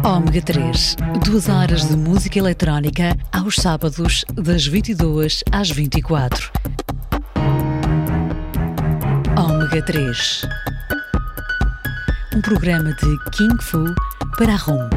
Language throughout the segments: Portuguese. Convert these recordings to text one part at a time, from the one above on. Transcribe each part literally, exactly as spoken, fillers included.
Ômega três, duas horas de música eletrónica aos sábados das vinte e duas às vinte e quatro. Ômega três, um programa de King Fu para a ROM.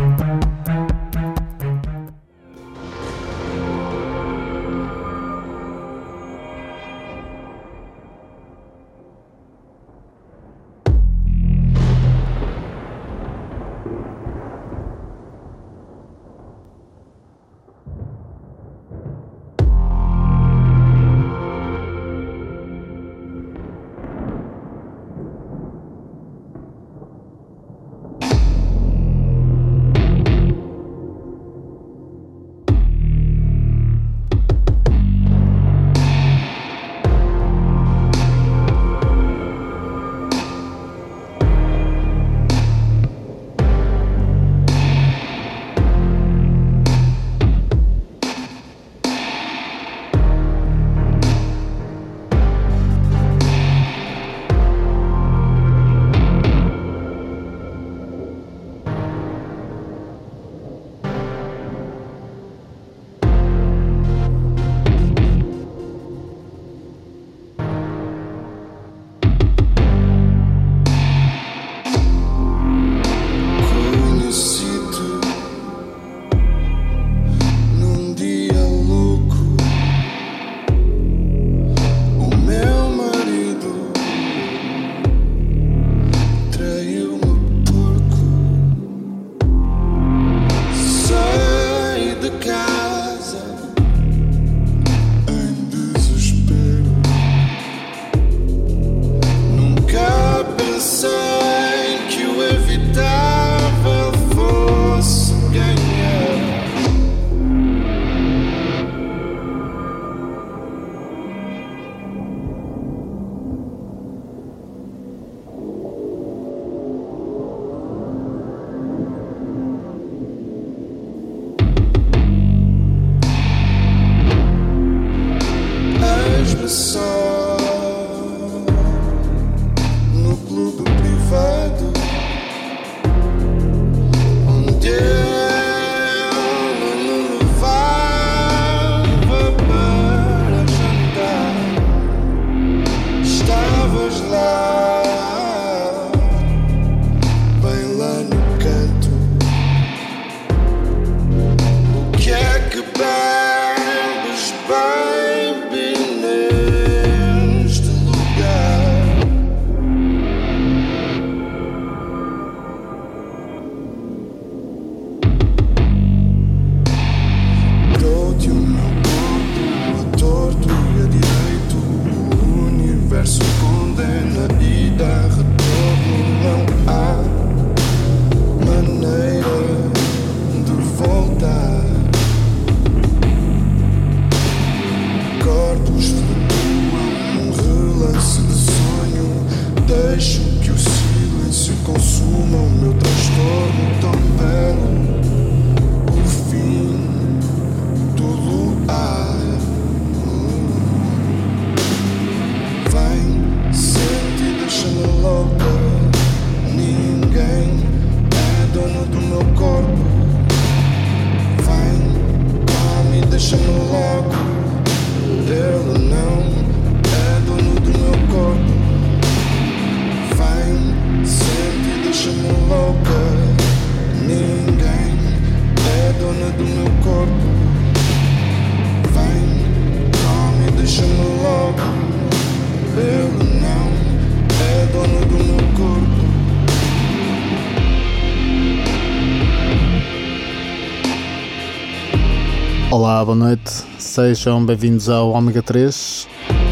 Olá, boa noite, sejam bem-vindos ao Ômega três,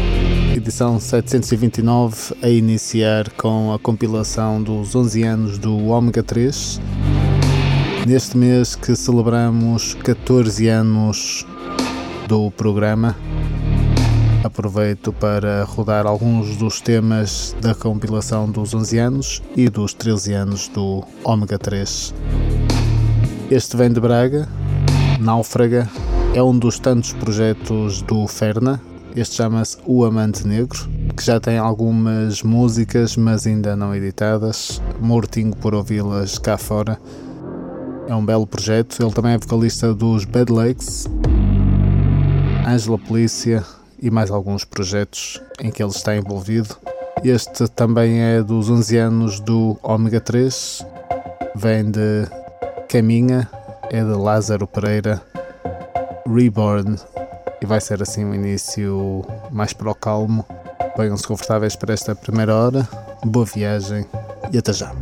edição setecentos e vinte e nove, a iniciar com a compilação dos onze anos do Ômega três. Neste mês que celebramos catorze anos do programa, aproveito para rodar alguns dos temas da compilação dos onze anos e dos treze anos do Ômega três. Este vem de Braga, Náufraga. É um dos tantos projetos do Ferna. Este chama-se O Amante Negro, que já tem algumas músicas, mas ainda não editadas. Mortinho por ouvi-las cá fora. é um belo projeto. Ele também é vocalista dos Bad Lakes, Angela Polícia e mais alguns projetos em que ele está envolvido. Este também é dos onze anos do Ômega três, vem de Caminha, é de Lázaro Pereira, Reborn, e vai ser assim um início mais para o calmo. Venham-se confortáveis para esta primeira hora, boa viagem e até já.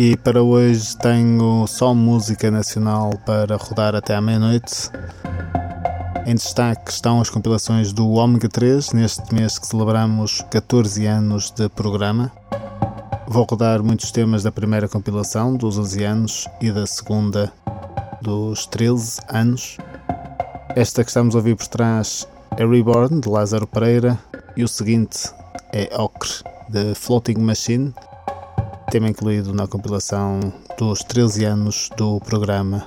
E para hoje tenho só música nacional para rodar até à meia-noite. Em destaque estão as compilações do Ômega três, neste mês que celebramos catorze anos de programa. Vou rodar muitos temas da primeira compilação, dos onze anos, e da segunda, dos treze anos. Esta que estamos a ouvir por trás é Reborn, de Lázaro Pereira, e o seguinte é Ocre, de Floating Machine, tema incluído na compilação dos treze anos do programa.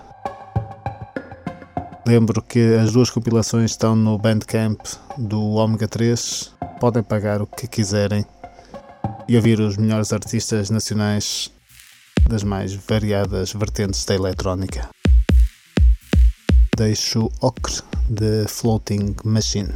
Lembro que as duas compilações estão no Bandcamp do Ômega três, podem pagar o que quiserem e ouvir os melhores artistas nacionais das mais variadas vertentes da eletrónica. Deixo Ocre, de Floating Machine.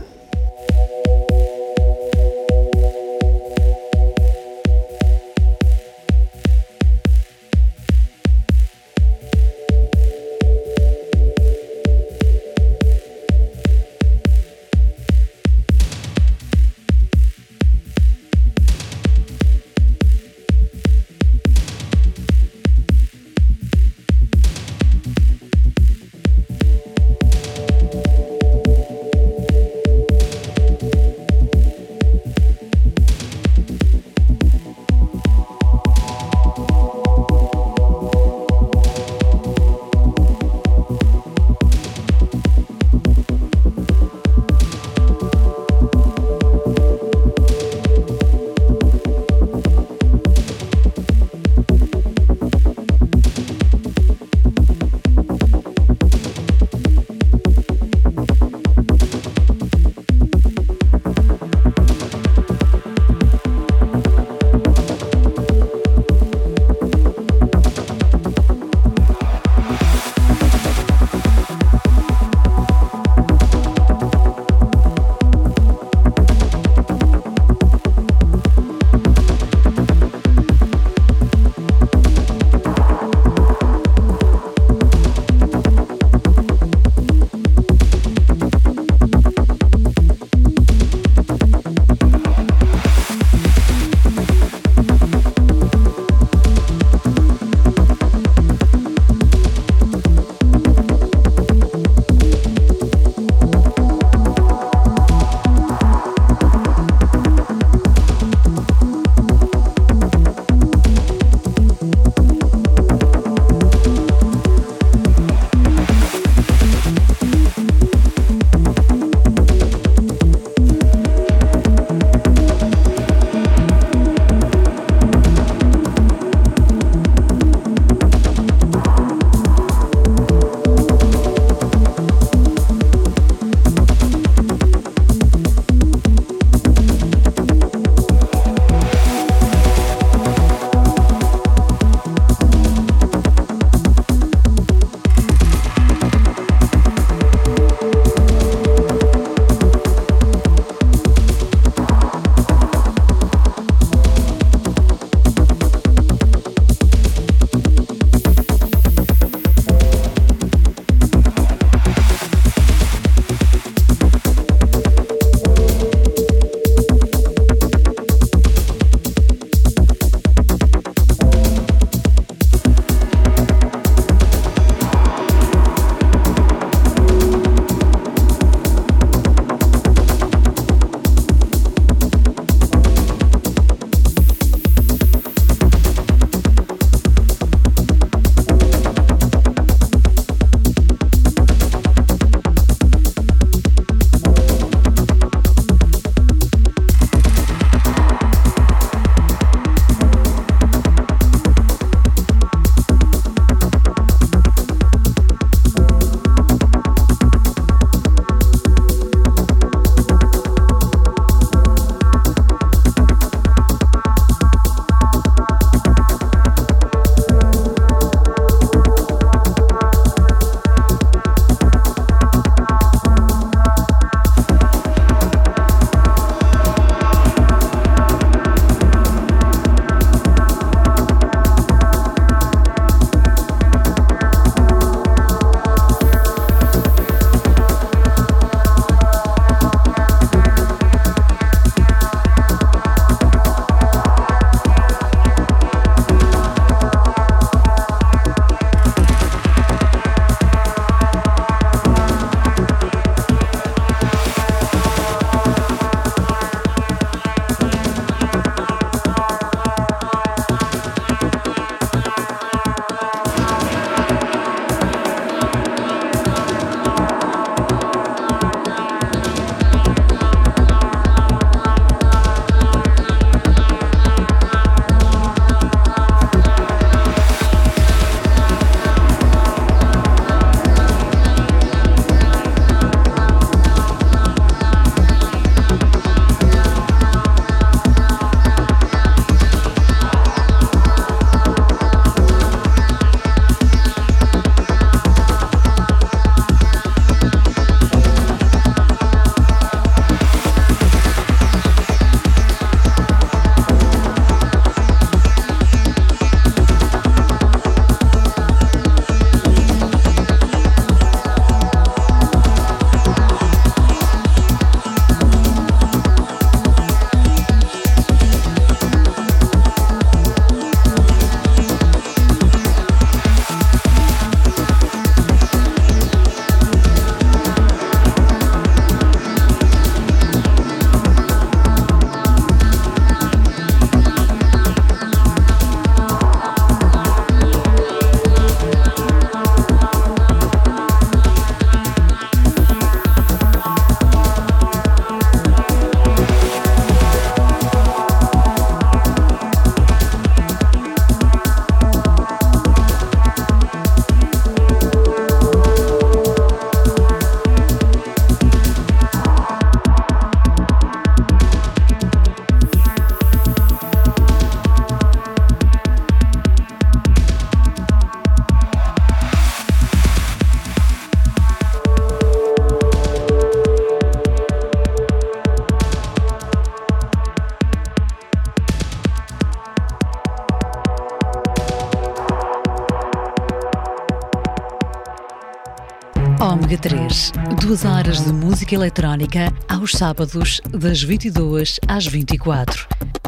Ômega três, duas horas de música eletrónica aos sábados das vinte e duas às vinte e quatro.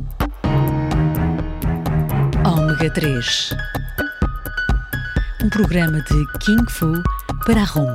Ômega três, um programa de King Fu para a ROM.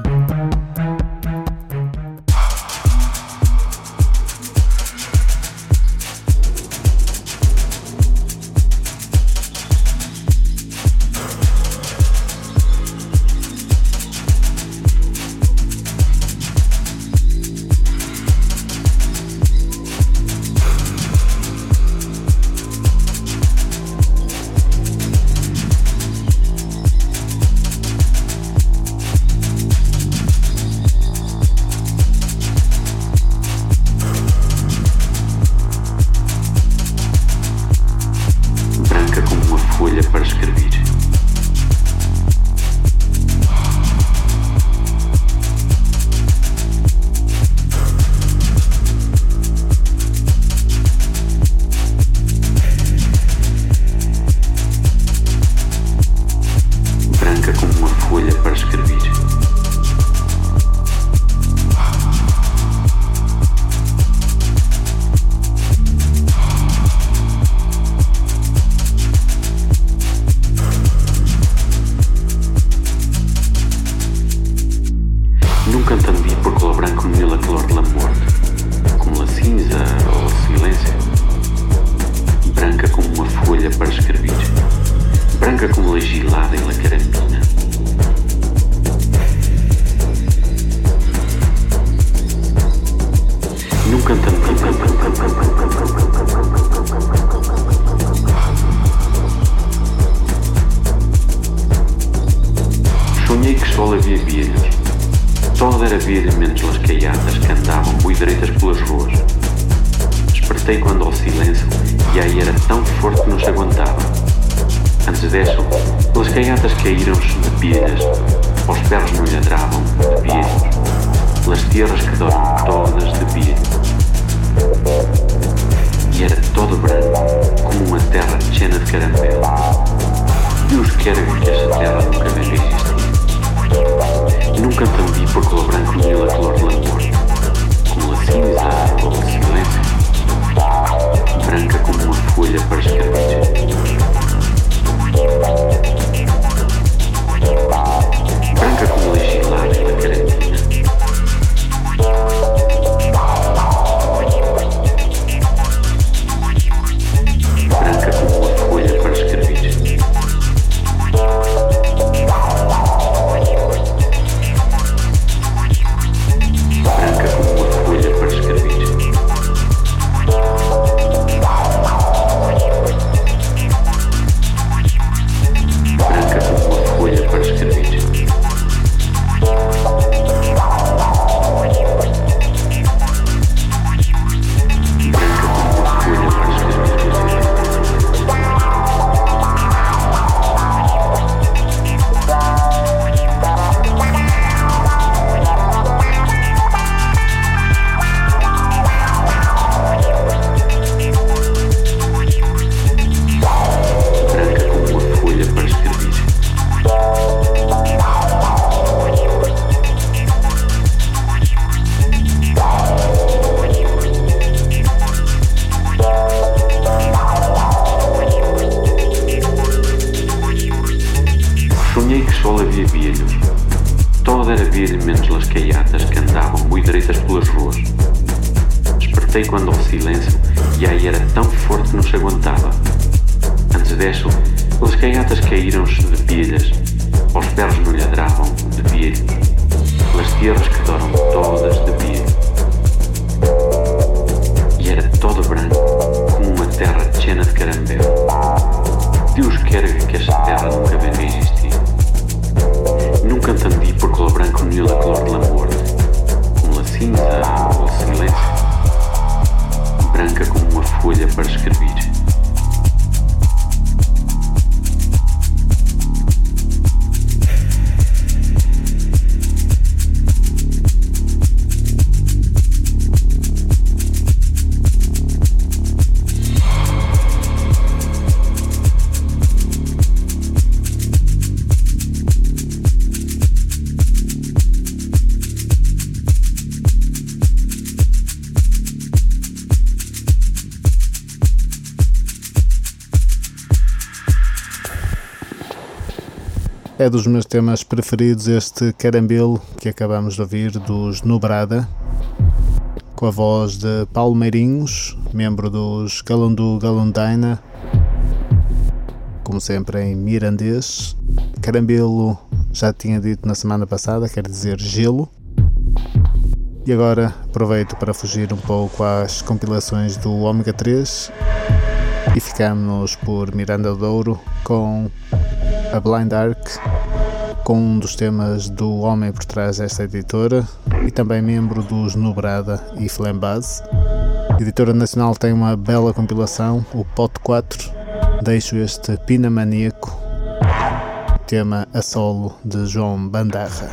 É dos meus temas preferidos este Carambelo que acabamos de ouvir dos Nubrada, com a voz de Paulo Meirinhos, membro dos Galundu Galundaina, como sempre em mirandês. Carambelo já tinha dito na semana passada, quer dizer gelo. E agora aproveito para fugir um pouco às compilações do Ômega três e ficamos por Miranda do Douro com a Blind Ark, com um dos temas do homem por trás desta editora e também membro dos Nubrada e Flambase. A editora nacional tem uma bela compilação, o Pote quatro. Deixo este Pina Maníaco, tema a solo de João Bandarra.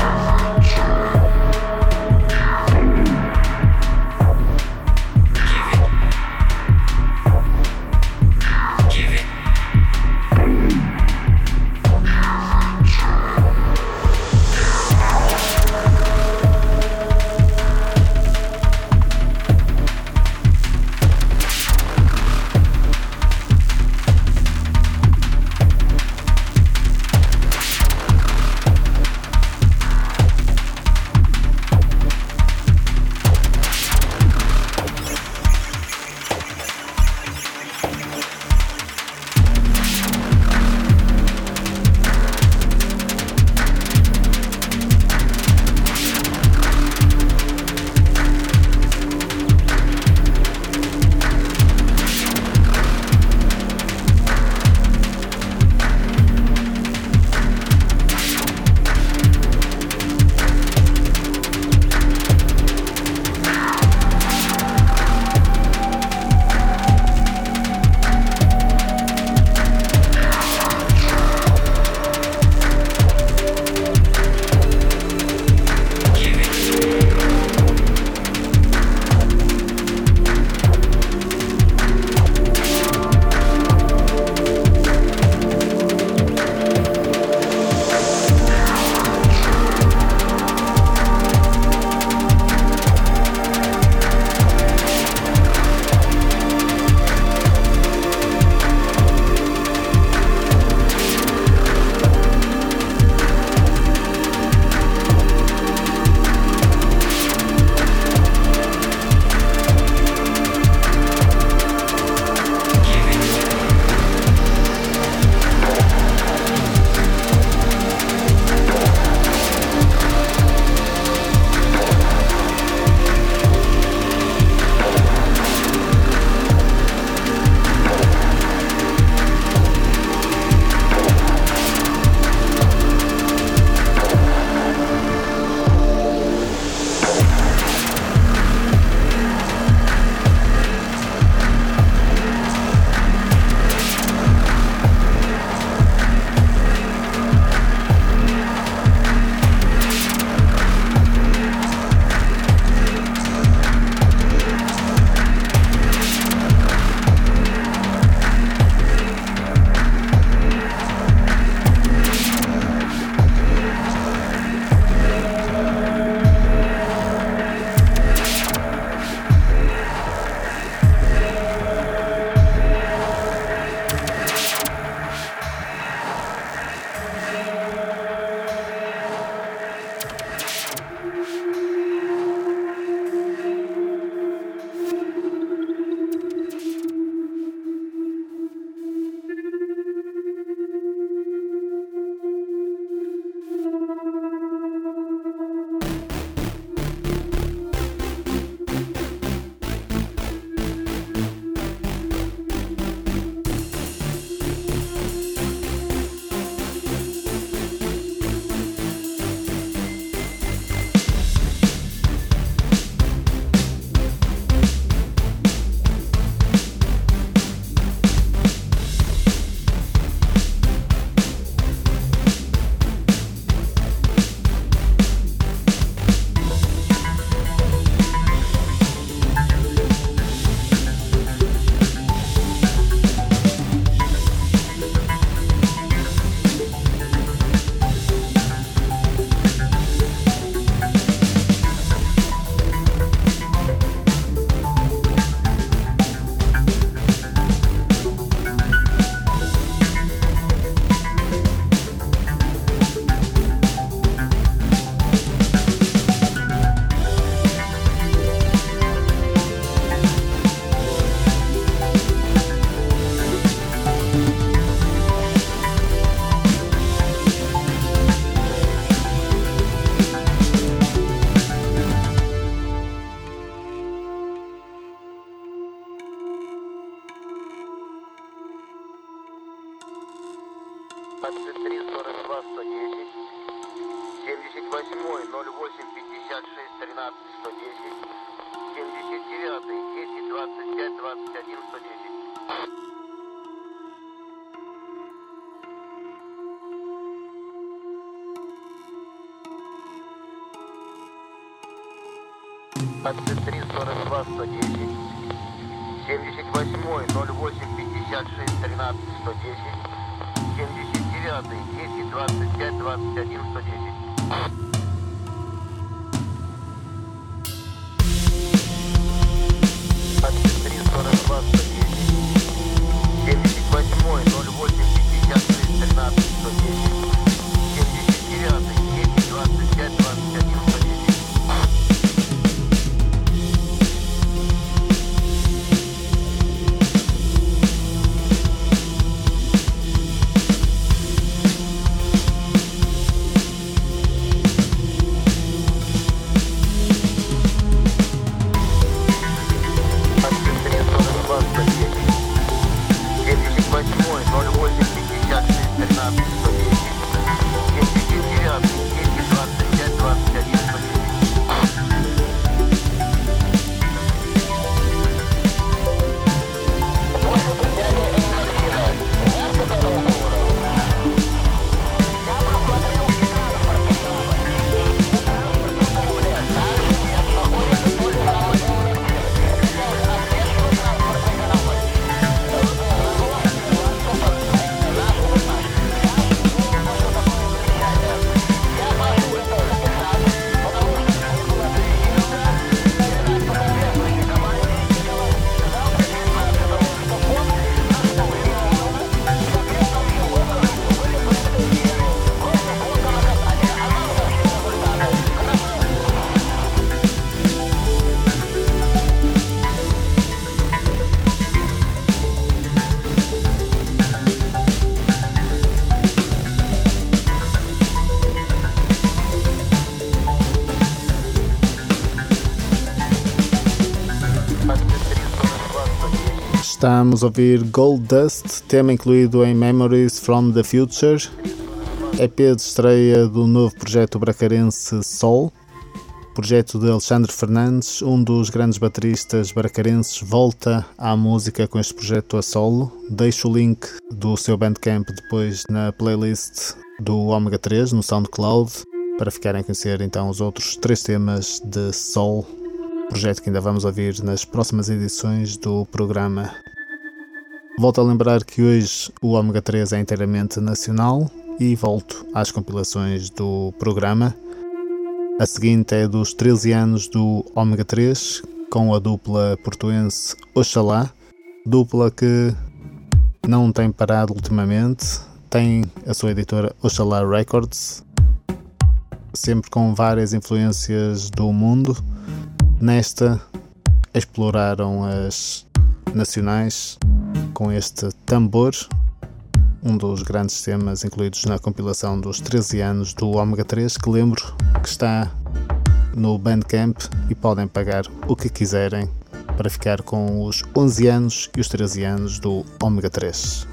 Give двадцать три сорок два сто десять, семьдесят восьмой ноль восемь пятьдесят шесть тринадцать сто десять, семьдесят девятый десять двадцать пять двадцать один сто десять. двадцать три сорок два сто десять, семьдесят восьмой ноль восемь пятьдесят шесть тринадцать сто десять, семьдесят девятый десять двадцать пять двадцать один сто десять. двадцать три сорок два сто десять, семьдесят восьмой ноль восемь пятьдесят шесть тринадцать сто десять, семьдесят девятый десять двадцать пять двадцать один сто десять. Estamos a ouvir Gold Dust, tema incluído em Memories from the Future, E P de estreia do novo projeto bracarense Sol, projeto de Alexandre Fernandes, um dos grandes bateristas bracarenses, volta à música com este projeto a solo. Deixo o link do seu Bandcamp depois na playlist do Ômega três no SoundCloud, para ficarem a conhecer então os outros três temas de Sol, projeto que ainda vamos ouvir nas próximas edições do programa. Volto a lembrar que hoje o Ômega três é inteiramente nacional e volto às compilações do programa. A seguinte é dos treze anos do Ômega três, com a dupla portuense Oxalá, dupla que não tem parado ultimamente, tem a sua editora Oxalá Records, sempre com várias influências do mundo. Nesta, exploraram as nacionais com este Tambor, um dos grandes temas incluídos na compilação dos treze anos do Ômega três, que lembro que está no Bandcamp e podem pagar o que quiserem para ficar com os onze anos e os treze anos do Ômega três.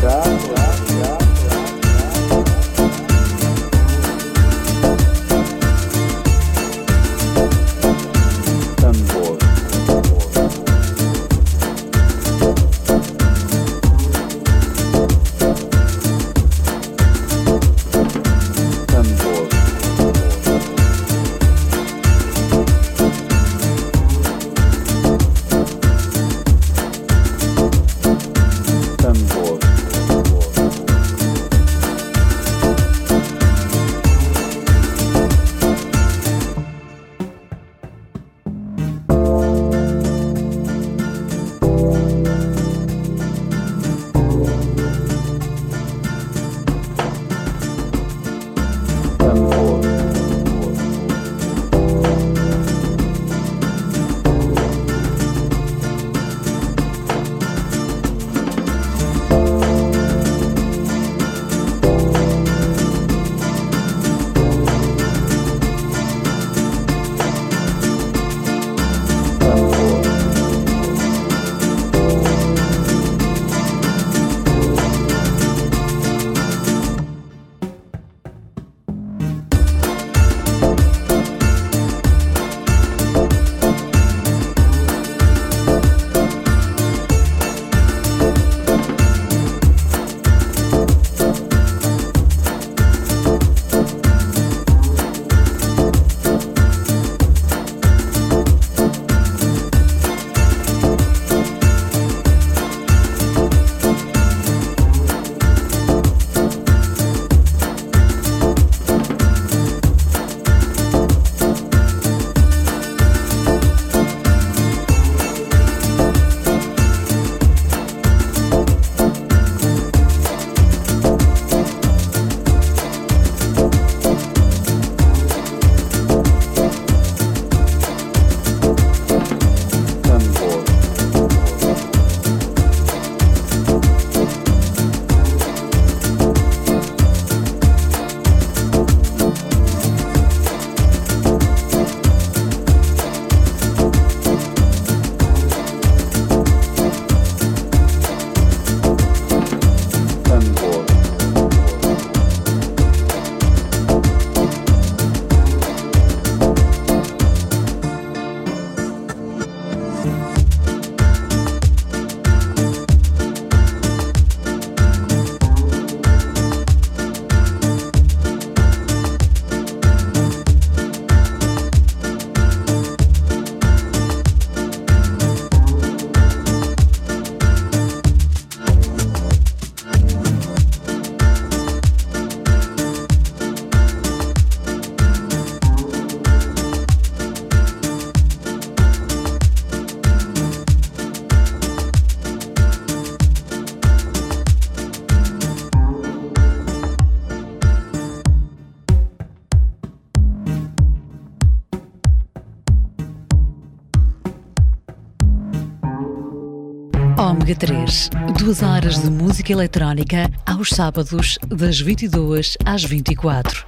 Ômega três, duas horas de música eletrónica aos sábados das vinte e duas às vinte e quatro.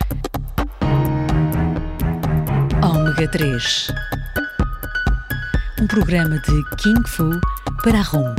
Ômega três, um programa de King Fu para a ROM.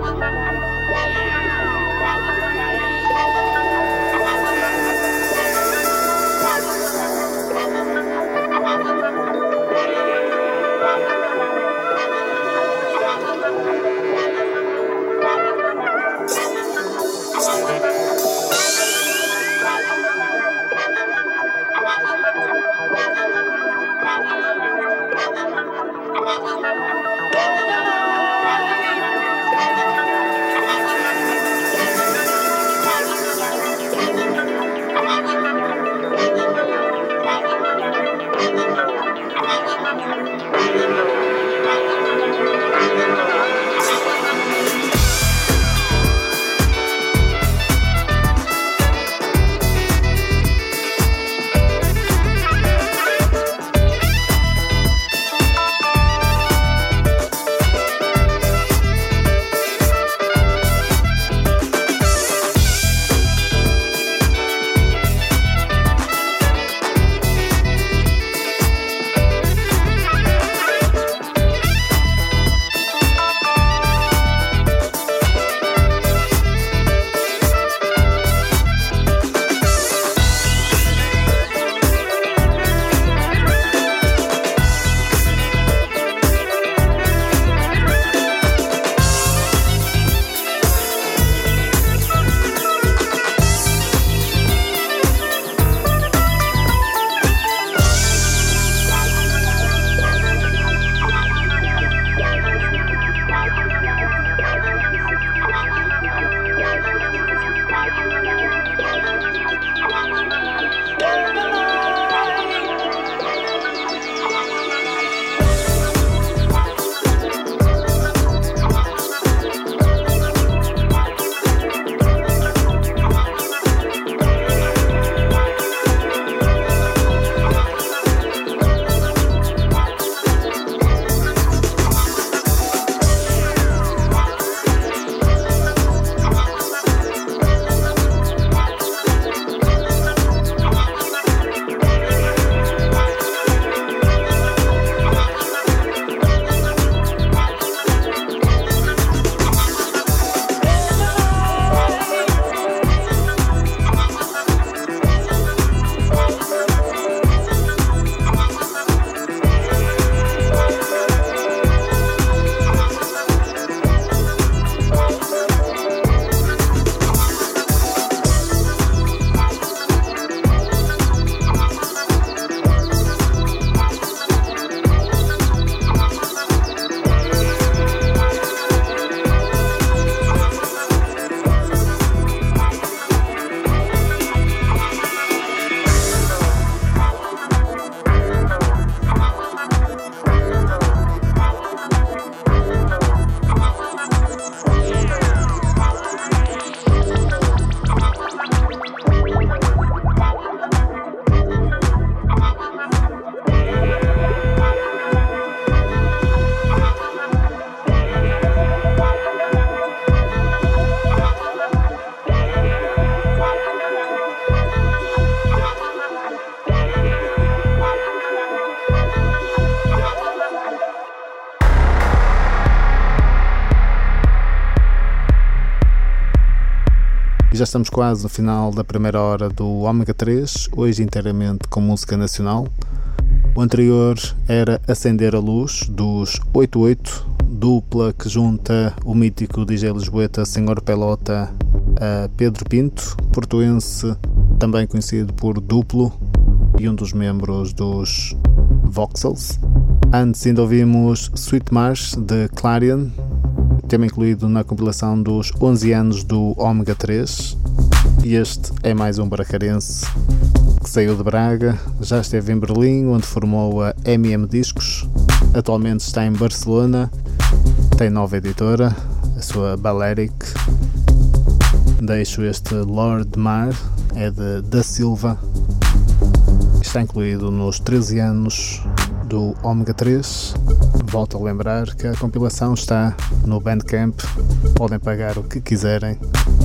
E já estamos quase no final da primeira hora do Ômega três, hoje inteiramente com música nacional. O anterior era Acender a Luz, dos oito oito, dupla que junta o mítico D J lisboeta Senhor Pelota a Pedro Pinto, portuense, também conhecido por Duplo e um dos membros dos Voxels. Antes ainda ouvimos Sweet Marsh de Clarion, tema incluído na compilação dos onze anos do Ômega três. E este é mais um bracarense que saiu de Braga, já esteve em Berlim, onde formou a M M Discos, atualmente está em Barcelona, tem nova editora, a sua Balearic. Deixo este Lord Mar, é de Da Silva, está incluído nos treze anos do Ômega três. Volto a lembrar que a compilação está no Bandcamp, podem pagar o que quiserem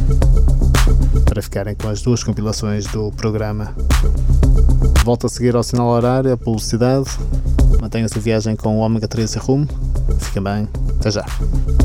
para ficarem com as duas compilações do programa. Volto a seguir ao sinal horário, a publicidade. Mantenha-se a viagem com o Ômega três e rumo. Fiquem bem, até já.